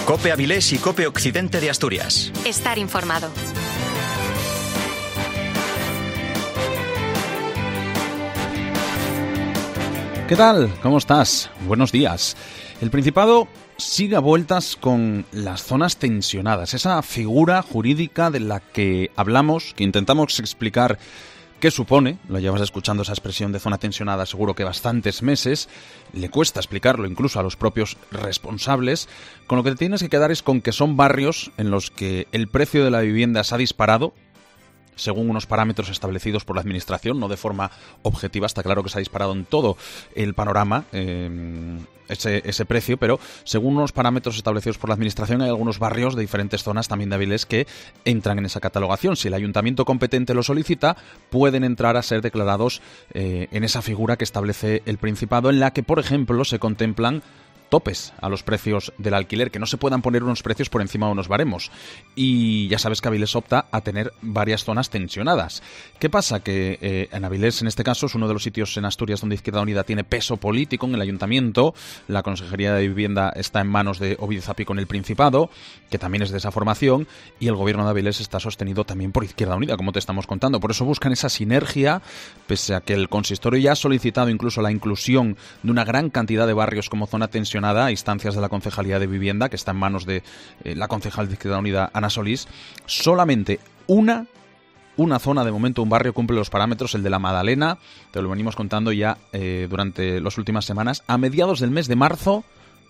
COPE Avilés y COPE Occidente de Asturias. Estar informado. ¿Qué tal? ¿Cómo estás? Buenos días. El Principado sigue a vueltas con las zonas tensionadas, esa figura jurídica de la que hablamos, que intentamos explicar qué supone. Lo llevas escuchando esa expresión de zona tensionada seguro que bastantes meses. Le cuesta explicarlo incluso a los propios responsables. Con lo que te tienes que quedar es con que son barrios en los que el precio de la vivienda se ha disparado según unos parámetros establecidos por la Administración, no de forma objetiva. Está claro que se ha disparado en todo el panorama ese precio, pero según unos parámetros establecidos por la Administración hay algunos barrios de diferentes zonas también de Avilés que entran en esa catalogación. Si el ayuntamiento competente lo solicita, pueden entrar a ser declarados en esa figura que establece el Principado, en la que, por ejemplo, se contemplan topes a los precios del alquiler, que no se puedan poner unos precios por encima de unos baremos. Y ya sabes que Avilés opta a tener varias zonas tensionadas. ¿Qué pasa? Que en Avilés, en este caso, es uno de los sitios en Asturias donde Izquierda Unida tiene peso político en el ayuntamiento. La Consejería de Vivienda está en manos de Ovidio Zapico en el Principado, que también es de esa formación, y el gobierno de Avilés está sostenido también por Izquierda Unida, como te estamos contando. Por eso buscan esa sinergia, pese a que el consistorio ya ha solicitado incluso la inclusión de una gran cantidad de barrios como zona tensionada a instancias de la Concejalía de Vivienda, que está en manos de la concejal de Izquierda Unida, Ana Solís. Solamente una zona, de momento, un barrio cumple los parámetros, el de la Madalena. Te lo venimos contando ya durante las últimas semanas. A mediados del mes de marzo,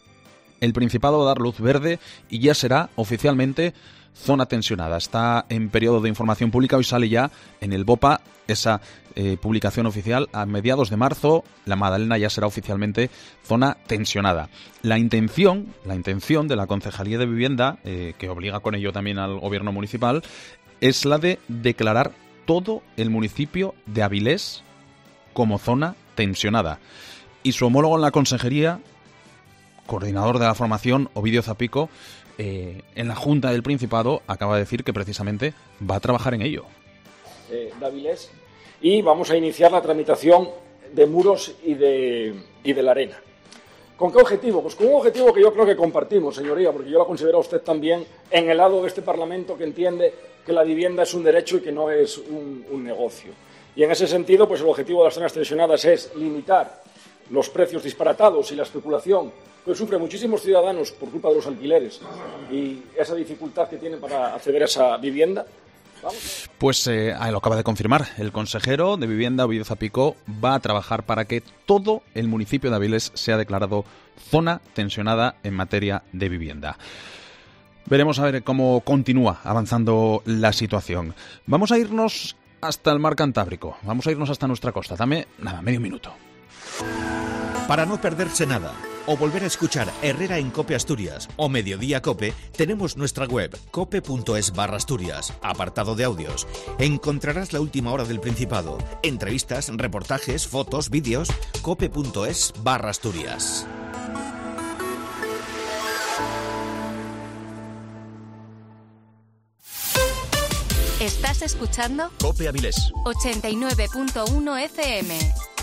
el Principado va a dar luz verde y ya será oficialmente zona tensionada. Está en periodo de información pública. Hoy sale ya en el BOPA esa publicación oficial. A mediados de marzo, la Madalena ya será oficialmente zona tensionada. La intención de la Concejalía de Vivienda, que obliga con ello también al gobierno municipal, es la de declarar todo el municipio de Avilés como zona tensionada. Y su homólogo en la Consejería, coordinador de la formación, Ovidio Zapico, en la Junta del Principado acaba de decir que precisamente va a trabajar en ello. De Avilés, y vamos a iniciar la tramitación de Muros y de la Arena. ¿Con qué objetivo? Pues con un objetivo que yo creo que compartimos, señoría, porque yo la considero a usted también en el lado de este Parlamento que entiende que la vivienda es un derecho y que no es un negocio. Y en ese sentido, pues el objetivo de las zonas tensionadas es limitar los precios disparatados y la especulación que sufren muchísimos ciudadanos por culpa de los alquileres y esa dificultad que tienen para acceder a esa vivienda. ¿Vamos? Pues lo acaba de confirmar el consejero de Vivienda, Ovidio Zapico, va a trabajar para que todo el municipio de Avilés sea declarado zona tensionada en materia de vivienda. Veremos a ver cómo continúa avanzando la situación. Vamos a irnos hasta el mar Cantábrico, vamos a irnos hasta nuestra costa. Dame, medio minuto. Para no perderse nada o volver a escuchar Herrera en COPE Asturias o Mediodía COPE, tenemos nuestra web cope.es/Asturias, apartado de audios. Encontrarás la última hora del Principado, entrevistas, reportajes, fotos, vídeos. cope.es/Asturias. Estás escuchando COPE Avilés 89.1 FM.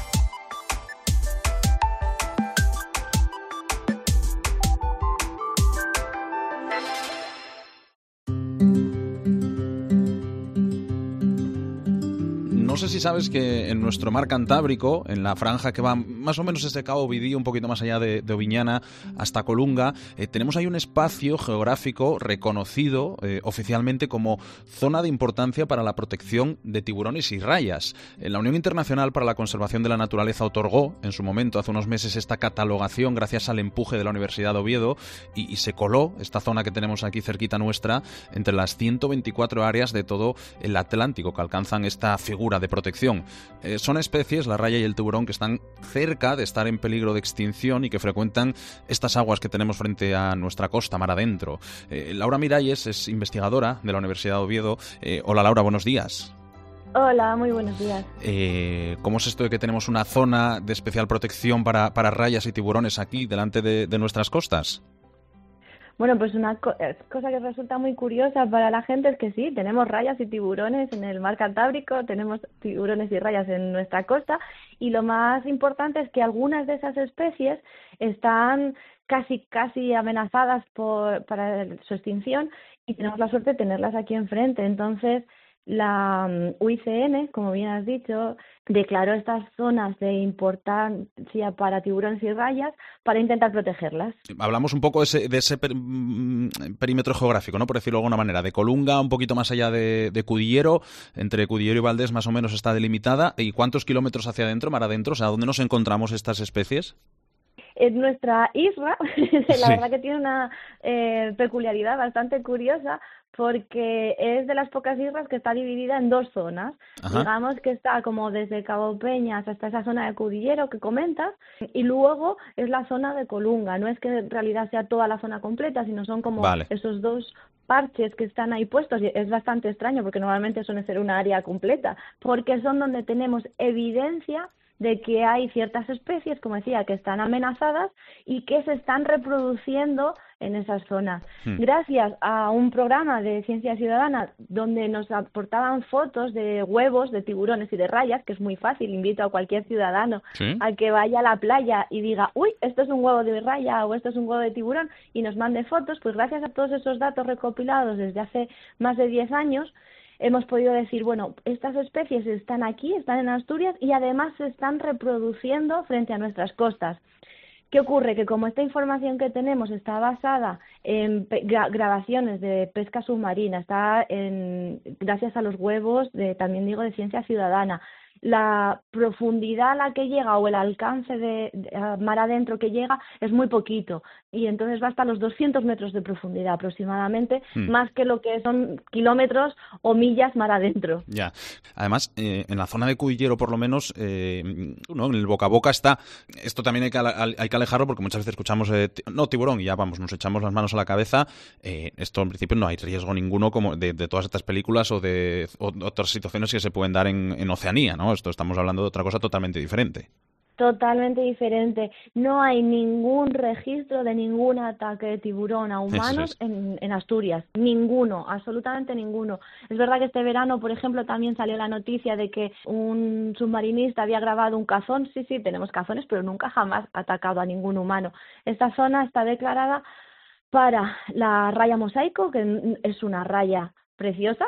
No sé si sabes que en nuestro mar Cantábrico, en la franja que va más o menos desde Cabo Ovidio, un poquito más allá de Oviñana hasta Colunga, tenemos ahí un espacio geográfico reconocido oficialmente como zona de importancia para la protección de tiburones y rayas. La Unión Internacional para la Conservación de la Naturaleza otorgó en su momento, hace unos meses, esta catalogación gracias al empuje de la Universidad de Oviedo y se coló esta zona que tenemos aquí cerquita nuestra entre las 124 áreas de todo el Atlántico que alcanzan esta figura de protección. Son especies, la raya y el tiburón, que están cerca de estar en peligro de extinción y que frecuentan estas aguas que tenemos frente a nuestra costa, mar adentro. Laura Miralles es investigadora de la Universidad de Oviedo. Hola Laura, buenos días. Hola, muy buenos días. ¿Cómo es esto de que tenemos una zona de especial protección para rayas y tiburones aquí delante de nuestras costas? Bueno, pues una cosa que resulta muy curiosa para la gente es que sí, tenemos rayas y tiburones en el mar Cantábrico, tenemos tiburones y rayas en nuestra costa, y lo más importante es que algunas de esas especies están casi amenazadas para su extinción, y tenemos la suerte de tenerlas aquí enfrente. Entonces, la UICN, como bien has dicho, declaró estas zonas de importancia para tiburones y rayas para intentar protegerlas. Hablamos un poco de ese perímetro geográfico, ¿no? Por decirlo de alguna manera, de Colunga, un poquito más allá de Cudillero, entre Cudillero y Valdés más o menos está delimitada. ¿Y cuántos kilómetros hacia adentro, mar adentro? O sea, ¿dónde nos encontramos estas especies? En nuestra isla, la verdad que tiene una peculiaridad bastante curiosa, porque es de las pocas islas que está dividida en dos zonas. Ajá. Digamos que está como desde Cabo Peñas hasta esa zona de Cudillero que comentas, y luego es la zona de Colunga. No es que en realidad sea toda la zona completa, sino son como esos dos parches que están ahí puestos, y es bastante extraño porque normalmente suele ser una área completa, porque son donde tenemos evidencia de que hay ciertas especies, como decía, que están amenazadas y que se están reproduciendo en esas zonas. Gracias a un programa de Ciencia Ciudadana donde nos aportaban fotos de huevos de tiburones y de rayas, que es muy fácil, invito a cualquier ciudadano a que vaya a la playa y diga, uy, esto es un huevo de raya o esto es un huevo de tiburón, y nos mande fotos. Pues gracias a todos esos datos recopilados desde hace más de 10 años, hemos podido decir, bueno, estas especies están aquí, están en Asturias, y además se están reproduciendo frente a nuestras costas. ¿Qué ocurre? Que como esta información que tenemos está basada en grabaciones de pesca submarina, gracias a los huevos también digo, de Ciencia Ciudadana, la profundidad a la que llega o el alcance de mar adentro que llega es muy poquito, y entonces va hasta los 200 metros de profundidad aproximadamente, más que lo que son kilómetros o millas mar adentro. Ya. Además, en la zona de Cudillero, por lo menos, ¿no? En el boca a boca está, esto también hay que alejarlo, porque muchas veces escuchamos tiburón, y ya vamos, nos echamos las manos a la cabeza. Esto en principio no hay riesgo ninguno como de todas estas películas o de otras situaciones que se pueden dar en Oceanía, ¿no? Esto estamos hablando de otra cosa totalmente diferente. Totalmente diferente. No hay ningún registro de ningún ataque de tiburón a humanos en Asturias. Ninguno, absolutamente ninguno. Es verdad que este verano, por ejemplo, también salió la noticia de que un submarinista había grabado un cazón. Sí, tenemos cazones, pero nunca jamás ha atacado a ningún humano. Esta zona está declarada para la raya mosaico, que es una raya preciosa,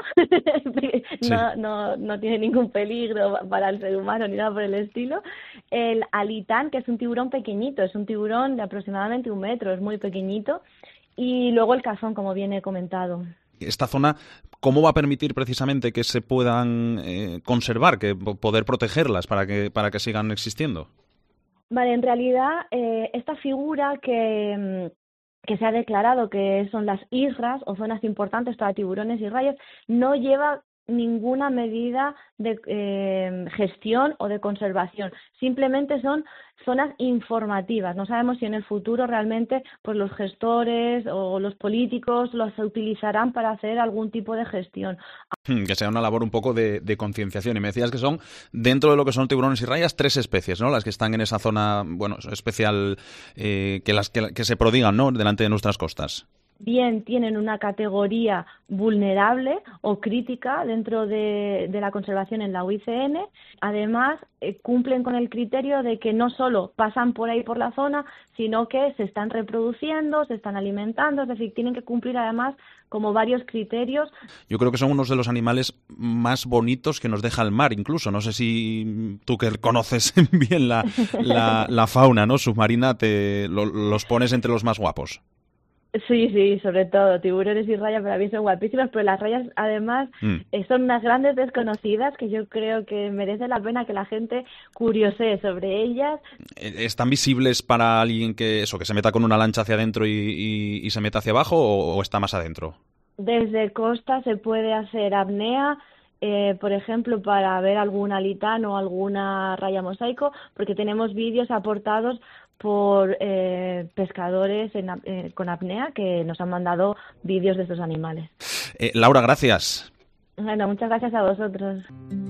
no tiene ningún peligro para el ser humano ni nada por el estilo. El alitán, que es un tiburón pequeñito, es un tiburón de aproximadamente 1 metro, es muy pequeñito, y luego el cazón, como bien he comentado. Esta zona, ¿cómo va a permitir precisamente que se puedan conservar, que poder protegerlas para que sigan existiendo? Vale, en realidad esta figura que se ha declarado que son las islas o zonas importantes para tiburones y rayas, no lleva ninguna medida de gestión o de conservación. Simplemente son zonas informativas. No sabemos si en el futuro realmente pues los gestores o los políticos los utilizarán para hacer algún tipo de gestión. Que sea una labor un poco de concienciación. Y me decías que son, dentro de lo que son tiburones y rayas, 3 especies, ¿no? Las que están en esa zona, bueno, especial, que se prodigan, ¿no?, delante de nuestras costas. Bien, tienen una categoría vulnerable o crítica dentro de la conservación en la UICN. Además, cumplen con el criterio de que no solo pasan por ahí por la zona, sino que se están reproduciendo, se están alimentando, es decir, tienen que cumplir además como varios criterios. Yo creo que son unos de los animales más bonitos que nos deja el mar, incluso. No sé si tú, que conoces bien la fauna, ¿no?, submarina, los pones entre los más guapos. Sí, sobre todo, tiburones y rayas para mí son guapísimas, pero las rayas además son unas grandes desconocidas que yo creo que merece la pena que la gente curiosee sobre ellas. ¿Están visibles para alguien que se meta con una lancha hacia adentro y se meta hacia abajo, o está más adentro? Desde costa se puede hacer apnea, por ejemplo, para ver algún alitán o alguna raya mosaico, porque tenemos vídeos aportados por pescadores con apnea que nos han mandado vídeos de estos animales. Laura, gracias. Bueno, muchas gracias a vosotros.